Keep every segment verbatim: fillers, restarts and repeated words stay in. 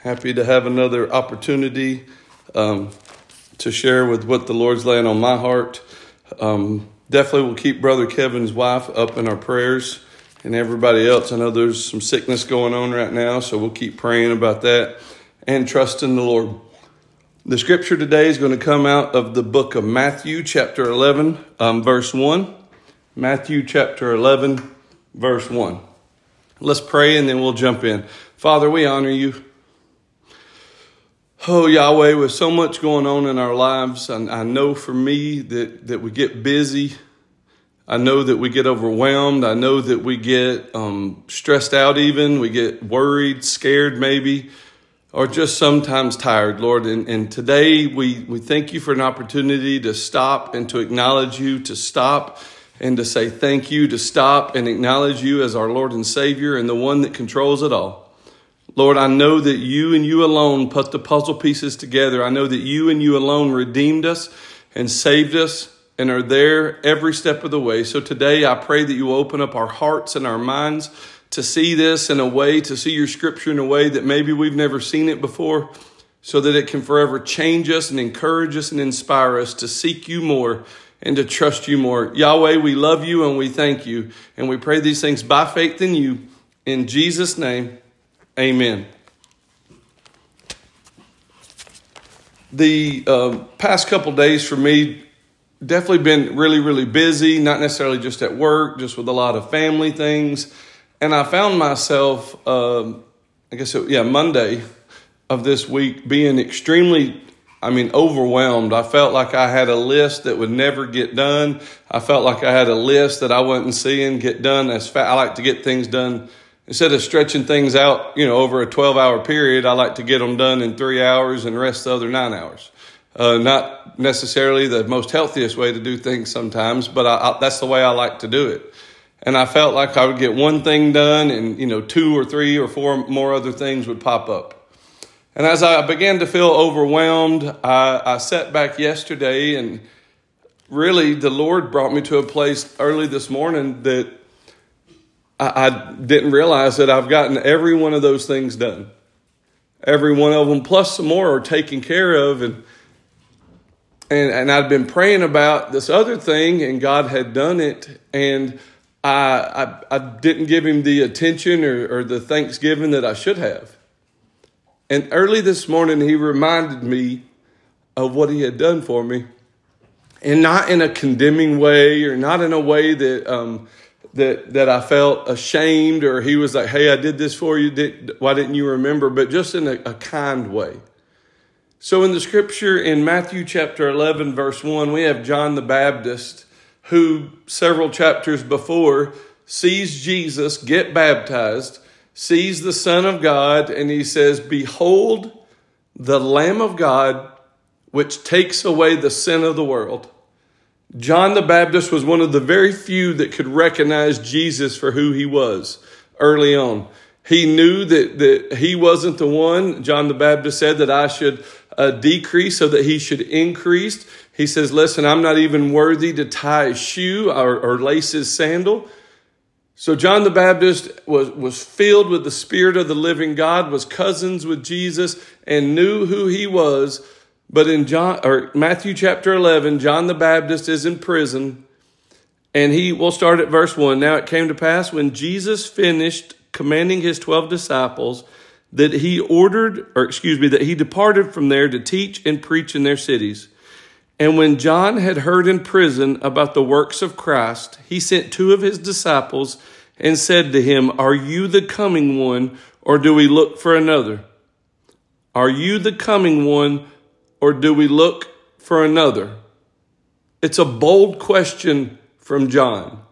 Happy to have another opportunity um, to share with what the Lord's laying on my heart. Um, definitely will keep Brother Kevin's wife up in our prayers and everybody else. I know there's some sickness going on right now, so we'll keep praying about that and trusting the Lord. The scripture today is going to come out of the book of Matthew, chapter eleven, um, verse one. Matthew, chapter eleven, verse one. Let's pray and then we'll jump in. Father, we honor you. Oh, Yahweh, with so much going on in our lives, I, I know for me that, that we get busy. I know that we get overwhelmed. I know that we get um, stressed out even. We get worried, scared maybe, or just sometimes tired, Lord. And, and today we, we thank you for an opportunity to stop and to acknowledge you, to stop and to say thank you, to stop and acknowledge you as our Lord and Savior and the one that controls it all. Lord, I know that you and you alone put the puzzle pieces together. I know that you and you alone redeemed us and saved us and are there every step of the way. So today I pray that you will open up our hearts and our minds to see this in a way, to see your scripture in a way that maybe we've never seen it before, so that it can forever change us and encourage us and inspire us to seek you more and to trust you more. Yahweh, we love you and we thank you. And we pray these things by faith in you. In Jesus' name, amen. The uh, past couple days for me definitely been really, really busy, not necessarily just at work, just with a lot of family things. And I found myself, uh, I guess, it, yeah, Monday of this week being extremely, I mean, overwhelmed. I felt like I had a list that would never get done. I felt like I had a list that I wasn't seeing get done as fast. I like to get things done. Instead of stretching things out, you know, over a twelve-hour period, I like to get them done in three hours and rest the other nine hours. Uh, not necessarily the most healthiest way to do things sometimes, but I, I, that's the way I like to do it. And I felt like I would get one thing done and, you know, two or three or four more other things would pop up. And as I began to feel overwhelmed, I, I sat back yesterday and really the Lord brought me to a place early this morning that I didn't realize that I've gotten every one of those things done. Every one of them, plus some more, are taken care of. And and and I'd been praying about this other thing, and God had done it. And I I, I didn't give him the attention or, or the thanksgiving that I should have. And early this morning, he reminded me of what he had done for me. And not in a condemning way or not in a way that... Um, that that I felt ashamed, or he was like, hey, I did this for you. Did, why didn't you remember? But just in a, a kind way. So in the scripture in Matthew chapter eleven, verse one, we have John the Baptist, who several chapters before sees Jesus get baptized, sees the Son of God, and he says, behold, the Lamb of God, which takes away the sin of the world. John the Baptist was one of the very few that could recognize Jesus for who he was early on. He knew that, that he wasn't the one. John the Baptist said that I should uh, decrease so that he should increase. He says, listen, I'm not even worthy to tie his shoe or, or lace his sandal. So John the Baptist was, was filled with the Spirit of the living God, was cousins with Jesus, and knew who he was. But in John or Matthew chapter eleven, John the Baptist is in prison, and he will start at verse one. Now it came to pass when Jesus finished commanding his twelve disciples that he ordered, or excuse me, that he departed from there to teach and preach in their cities. And when John had heard in prison about the works of Christ, he sent two of his disciples and said to him, are you the coming one, or do we look for another? Are you the coming one, or do we look for another? It's a bold question from John.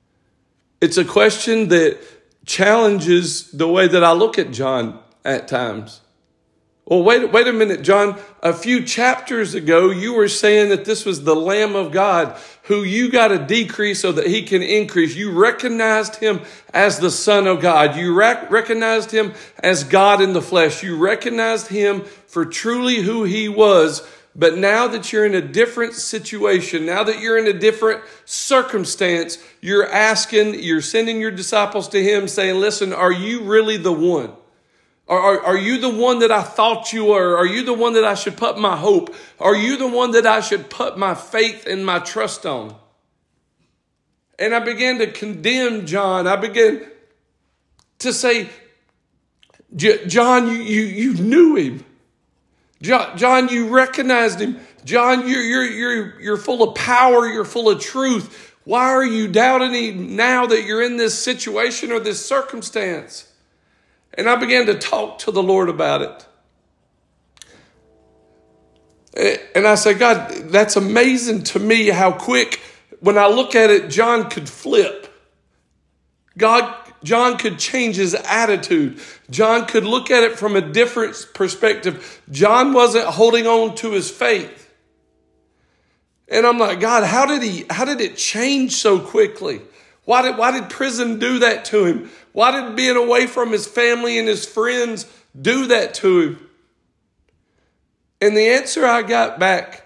It's a question that challenges the way that I look at John at times. Well, wait, wait a minute, John. A few chapters ago, you were saying that this was the Lamb of God who you got to decrease so that he can increase. You recognized him as the Son of God. You rec- recognized him as God in the flesh. You recognized him for truly who he was. But now that you're in a different situation, now that you're in a different circumstance, you're asking, you're sending your disciples to him saying, listen, are you really the one? Are, are, are you the one that I thought you were? Are you the one that I should put my hope? Are you the one that I should put my faith and my trust on? And I began to condemn John. I began to say, John, you, you, you knew him. John, John, you recognized him. John, you're, you're, you're, you're full of power. You're full of truth. Why are you doubting him now that you're in this situation or this circumstance? And I began to talk to the Lord about it. And I said, God, that's amazing to me how quick, when I look at it, John could flip. God, John could change his attitude. John could look at it from a different perspective. John wasn't holding on to his faith. And I'm like, God, how did he, how did it change so quickly? Why did, why did prison do that to him? Why did being away from his family and his friends do that to him? And the answer I got back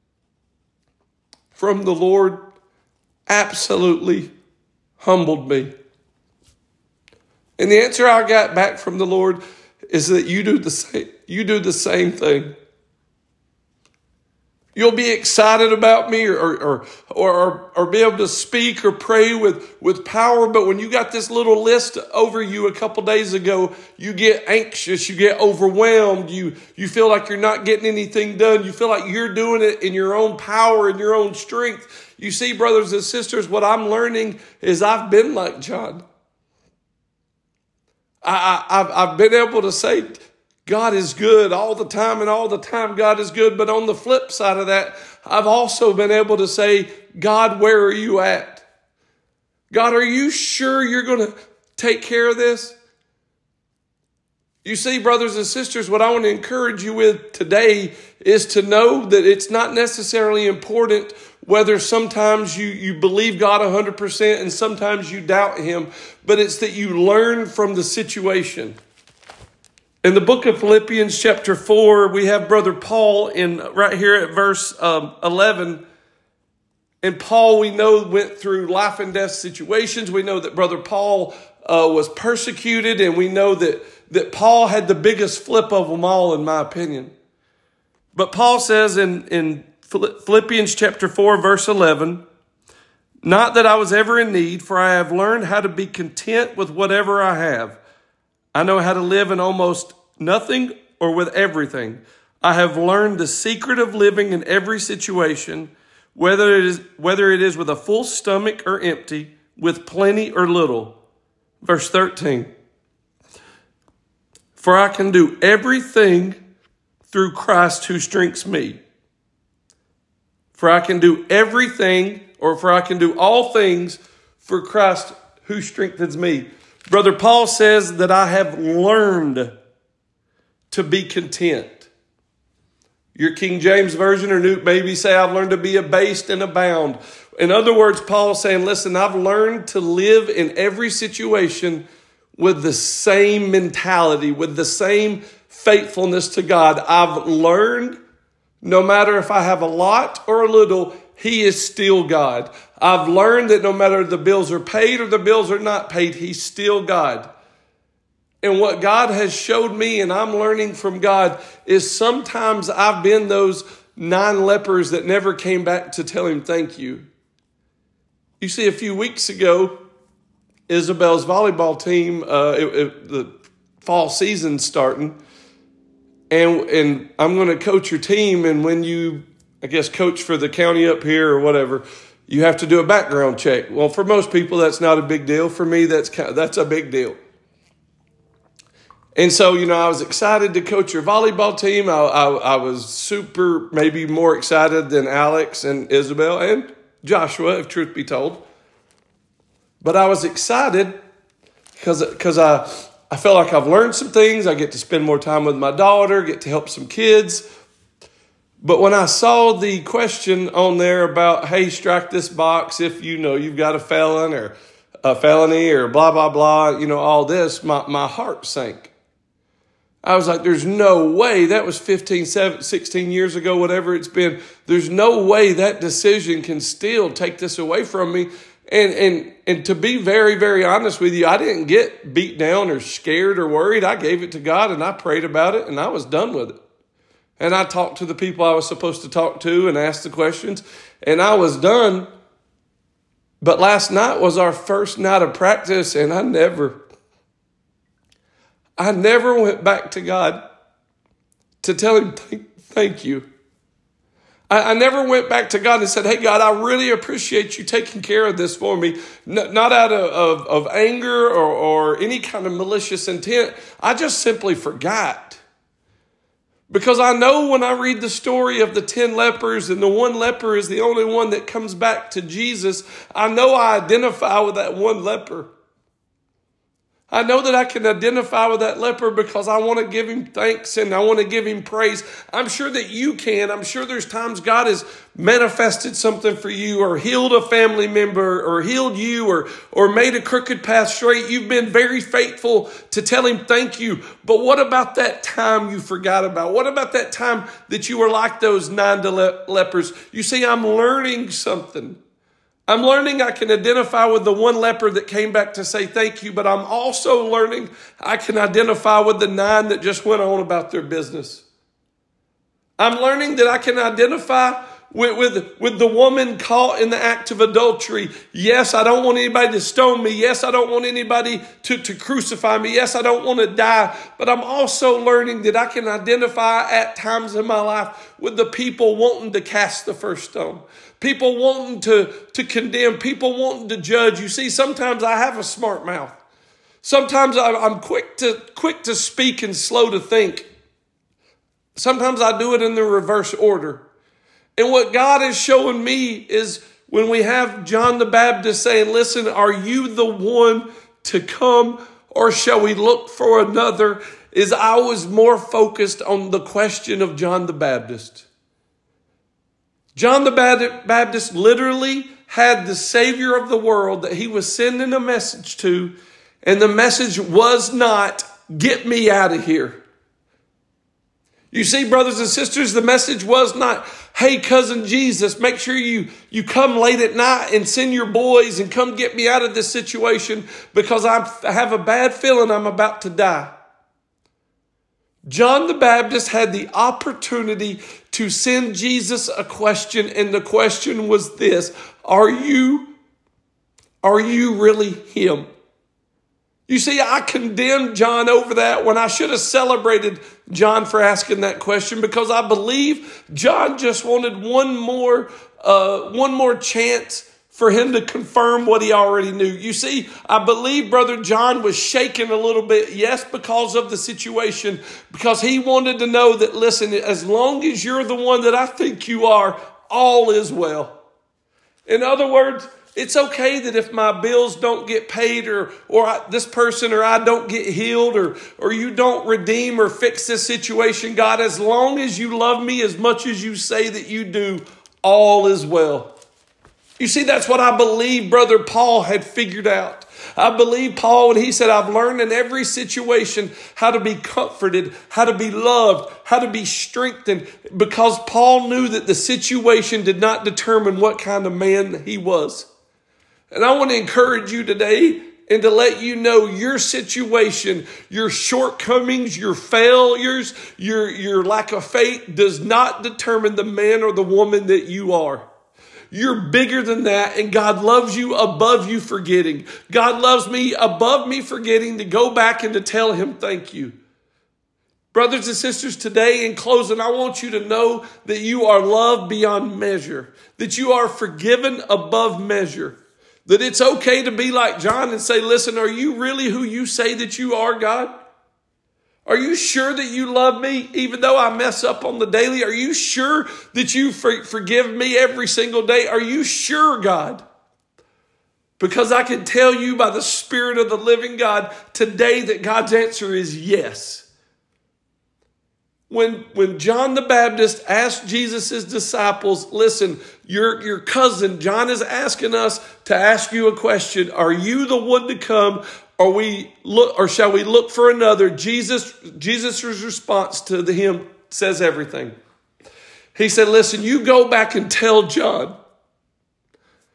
from the Lord absolutely humbled me. And the answer I got back from the Lord is that you do the same, you do the same thing. You'll be excited about me or, or, or, or, or be able to speak or pray with, with power. But when you got this little list over you a couple days ago, you get anxious, you get overwhelmed, you, you feel like you're not getting anything done. You feel like you're doing it in your own power and your own strength. You see, brothers and sisters, what I'm learning is I've been like John. I, I, I've, I've been able to say, God is good all the time, and all the time God is good. But on the flip side of that, I've also been able to say, God, where are you at? God, are you sure you're going to take care of this? You see, brothers and sisters, what I want to encourage you with today is to know that it's not necessarily important whether sometimes you, you believe God one hundred percent and sometimes you doubt him, but it's that you learn from the situation. In the book of Philippians chapter four, we have Brother Paul in right here at verse um, eleven. And Paul, we know, went through life and death situations. We know that Brother Paul uh, was persecuted, and we know that, that Paul had the biggest flip of them all, in my opinion. But Paul says in, in Philippians chapter four, verse eleven, not that I was ever in need, for I have learned how to be content with whatever I have. I know how to live in almost nothing or with everything. I have learned the secret of living in every situation, whether it is, whether it is with a full stomach or empty, with plenty or little. Verse thirteen. For I can do everything through Christ who strengthens me. For I can do everything, or for I can do all things for Christ who strengthens me. Brother Paul says that I have learned to be content. Your King James Version or New maybe say I've learned to be abased and abound. In other words, Paul's saying, listen, I've learned to live in every situation with the same mentality, with the same faithfulness to God. I've learned no matter if I have a lot or a little, he is still God. I've learned that no matter the bills are paid or the bills are not paid, he's still God. And what God has showed me, and I'm learning from God, is sometimes I've been those nine lepers that never came back to tell him thank you. You see, a few weeks ago, Isabel's volleyball team, uh, it, it, the fall season's starting, and and I'm going to coach your team, and when you, I guess, coach for the county up here or whatever, you have to do a background check. Well, for most people, that's not a big deal. For me, that's kind of, that's a big deal. And so, you know, I was excited to coach your volleyball team. I, I, I was super, maybe more excited than Alex and Isabel and Joshua, if truth be told. But I was excited because because I, I felt like I've learned some things. I get to spend more time with my daughter, get to help some kids. But when I saw the question on there about, hey, strike this box if you know you've got a felon or a felony or blah, blah, blah, you know, all this, my, my heart sank. I was like, there's no way. That was fifteen, seventeen, sixteen years ago, whatever it's been. There's no way that decision can still take this away from me. And, and, and to be very, very honest with you, I didn't get beat down or scared or worried. I gave it to God and I prayed about it and I was done with it. And I talked to the people I was supposed to talk to and asked the questions and I was done. But last night was our first night of practice and I never, I never went back to God to tell him thank, thank you. I, I never went back to God and said, hey, God, I really appreciate you taking care of this for me. N- not out of, of, of anger or, or any kind of malicious intent. I just simply forgot. Because I know when I read the story of the ten lepers and the one leper is the only one that comes back to Jesus, I know I identify with that one leper. I know that I can identify with that leper because I want to give him thanks and I want to give him praise. I'm sure that you can. I'm sure there's times God has manifested something for you or healed a family member or healed you or, or made a crooked path straight. You've been very faithful to tell him thank you. But what about that time you forgot about? What about that time that you were like those nine le- lepers? You see, I'm learning something. I'm learning I can identify with the one leper that came back to say thank you, but I'm also learning I can identify with the nine that just went on about their business. I'm learning that I can identify with, with, with the woman caught in the act of adultery. Yes, I don't want anybody to stone me. Yes, I don't want anybody to, to crucify me. Yes, I don't want to die. But I'm also learning that I can identify at times in my life with the people wanting to cast the first stone. People wanting to, to condemn, people wanting to judge. You see, sometimes I have a smart mouth. Sometimes I'm quick to quick to speak and slow to think. Sometimes I do it in the reverse order. And what God is showing me is when we have John the Baptist saying, listen, are you the one to come or shall we look for another? Is I was more focused on the question of John the Baptist. John the Baptist literally had the Savior of the world that he was sending a message to, and the message was not, get me out of here. You see, brothers and sisters, the message was not, hey, cousin Jesus, make sure you, you come late at night and send your boys and come get me out of this situation because I have a bad feeling I'm about to die. John the Baptist had the opportunity to send Jesus a question, and the question was this: Are you, are you really him? You see, I condemned John over that when I should have celebrated John for asking that question, because I believe John just wanted one more, uh, one more chance for him to confirm what he already knew. You see, I believe Brother John was shaken a little bit, yes, because of the situation, because he wanted to know that, listen, as long as you're the one that I think you are, all is well. In other words, it's okay that if my bills don't get paid or or I, this person or I don't get healed or, or you don't redeem or fix this situation, God, as long as you love me as much as you say that you do, all is well. You see, that's what I believe Brother Paul had figured out. I believe Paul, when he said, I've learned in every situation how to be comforted, how to be loved, how to be strengthened, because Paul knew that the situation did not determine what kind of man he was. And I want to encourage you today and to let you know your situation, your shortcomings, your failures, your, your lack of faith does not determine the man or the woman that you are. You're bigger than that, and God loves you above you forgetting. God loves me above me forgetting to go back and to tell him thank you. Brothers and sisters, today in closing, I want you to know that you are loved beyond measure, that you are forgiven above measure, that it's okay to be like John and say, listen, are you really who you say that you are, God? Are you sure that you love me even though I mess up on the daily? Are you sure that you for- forgive me every single day? Are you sure, God? Because I can tell you by the Spirit of the living God today that God's answer is yes. When, when John the Baptist asked Jesus' disciples, listen, your, your cousin, John is asking us to ask you a question. Are you the one to come? Or we look, or shall we look for another? Jesus, Jesus' response to the hymn says everything. He said, listen, you go back and tell John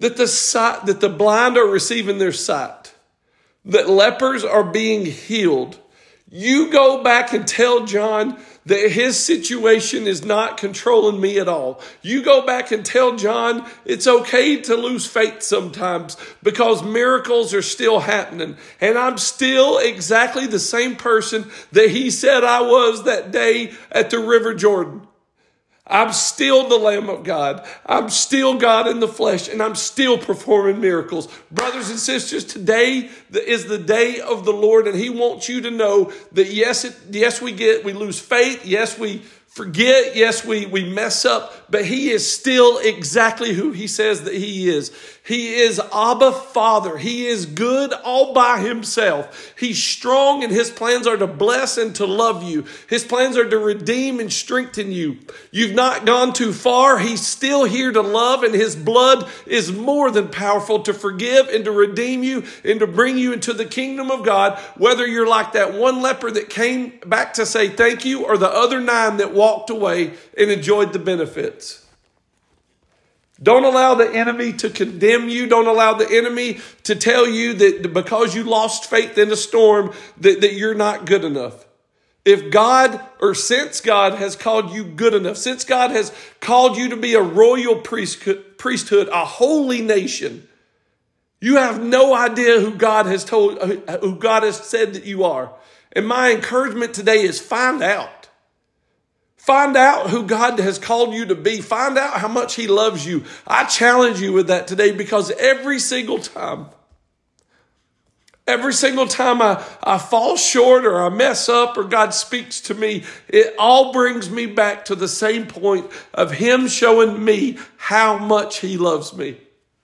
that the sight, that the blind are receiving their sight, that lepers are being healed. You go back and tell John that his situation is not controlling me at all. You go back and tell John it's okay to lose faith sometimes because miracles are still happening. And I'm still exactly the same person that he said I was that day at the River Jordan. I'm still the Lamb of God. I'm still God in the flesh, and I'm still performing miracles. Brothers and sisters, today is the day of the Lord, and he wants you to know that yes, it, yes, we get, we lose faith. Yes, we forget. Yes, we, we mess up, but he is still exactly who he says that he is. He is Abba Father. He is good all by himself. He's strong, and his plans are to bless and to love you. His plans are to redeem and strengthen you. You've not gone too far. He's still here to love, and his blood is more than powerful to forgive and to redeem you and to bring you into the kingdom of God, whether you're like that one leper that came back to say thank you or the other nine that walked away and enjoyed the benefits. Don't allow the enemy to condemn you. Don't allow the enemy to tell you that because you lost faith in a storm that, that you're not good enough. If God, or since God has called you good enough, since God has called you to be a royal priesthood, a holy nation, you have no idea who God has told, who God has said that you are. And my encouragement today is find out. Find out who God has called you to be. Find out how much he loves you. I challenge you with that today, because every single time, every single time I, I fall short or I mess up or God speaks to me, it all brings me back to the same point of him showing me how much he loves me.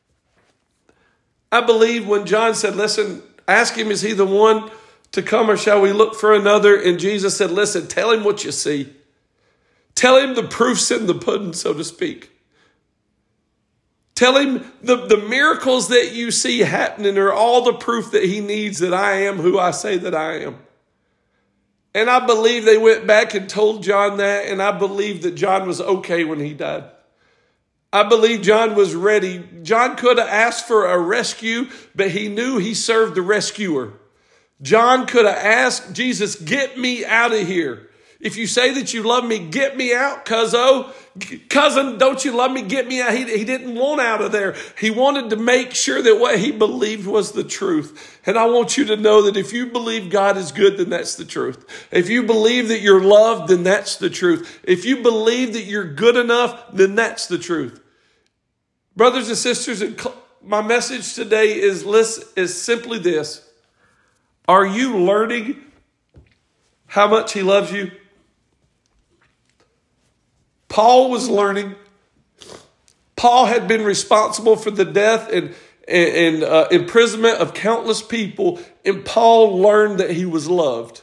I believe when John said, listen, ask him, is he the one to come or shall we look for another? And Jesus said, listen, tell him what you see. Tell him the proof's in the pudding, so to speak. Tell him the, the miracles that you see happening are all the proof that he needs that I am who I say that I am. And I believe they went back and told John that, and I believe that John was okay when he died. I believe John was ready. John could have asked for a rescue, but he knew he served the rescuer. John could have asked Jesus, get me out of here. If you say that you love me, get me out, cuzzo. Cousin, don't you love me? Get me out. He, he didn't want out of there. He wanted to make sure that what he believed was the truth. And I want you to know that if you believe God is good, then that's the truth. If you believe that you're loved, then that's the truth. If you believe that you're good enough, then that's the truth. Brothers and sisters, my message today is, is simply this. Are you learning how much he loves you? Paul was learning. Paul had been responsible for the death and, and uh, imprisonment of countless people, and Paul learned that he was loved.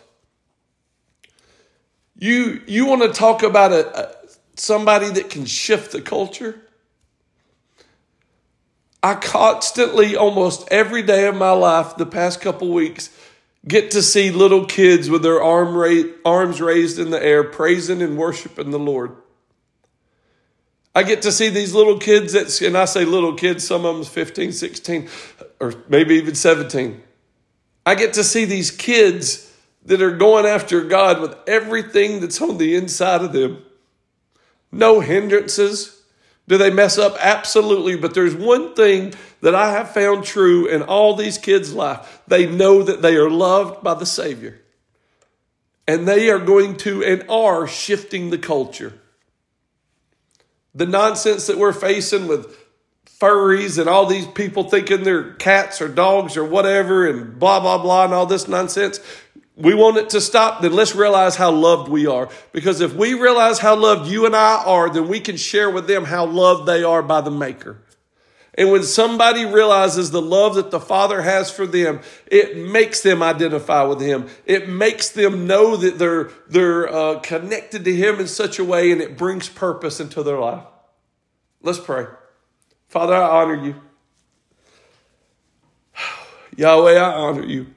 You, you want to talk about a, a somebody that can shift the culture? I constantly, almost every day of my life, the past couple weeks, get to see little kids with their arm ra- arms raised in the air, praising and worshiping the Lord. I get to see these little kids, that, and I say little kids, some of them fifteen, sixteen, or maybe even seventeen. I get to see these kids that are going after God with everything that's on the inside of them. No hindrances. Do they mess up? Absolutely. But there's one thing that I have found true in all these kids' life. They know that they are loved by the Savior. And they are going to and are shifting the culture. The nonsense that we're facing with furries and all these people thinking they're cats or dogs or whatever and blah, blah, blah and all this nonsense. We want it to stop. Then let's realize how loved we are. Because if we realize how loved you and I are, then we can share with them how loved they are by the Maker. And when somebody realizes the love that the Father has for them, it makes them identify with him. It makes them know that they're, they're uh, connected to him in such a way, and it brings purpose into their life. Let's pray. Father, I honor you. Yahweh, I honor you.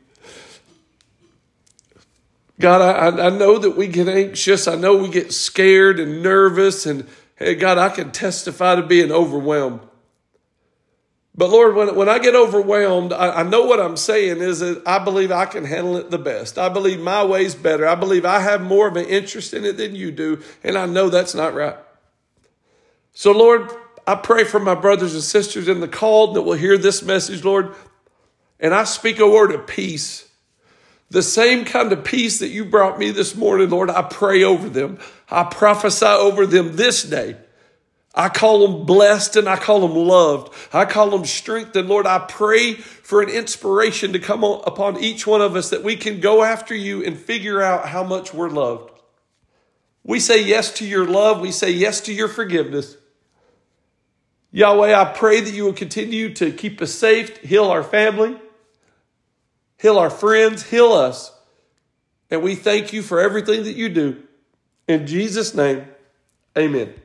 God, I, I know that we get anxious. I know we get scared and nervous. And hey, God, I can testify to being overwhelmed. But Lord, when, when I get overwhelmed, I, I know what I'm saying is that I believe I can handle it the best. I believe my way's better. I believe I have more of an interest in it than you do. And I know that's not right. So Lord, I pray for my brothers and sisters in the call that will hear this message, Lord. And I speak a word of peace. The same kind of peace that you brought me this morning, Lord, I pray over them. I prophesy over them this day. I call them blessed and I call them loved. I call them strengthened. Lord, I pray for an inspiration to come on, upon each one of us that we can go after you and figure out how much we're loved. We say yes to your love. We say yes to your forgiveness. Yahweh, I pray that you will continue to keep us safe, heal our family, heal our friends, heal us. And we thank you for everything that you do. In Jesus' name, amen.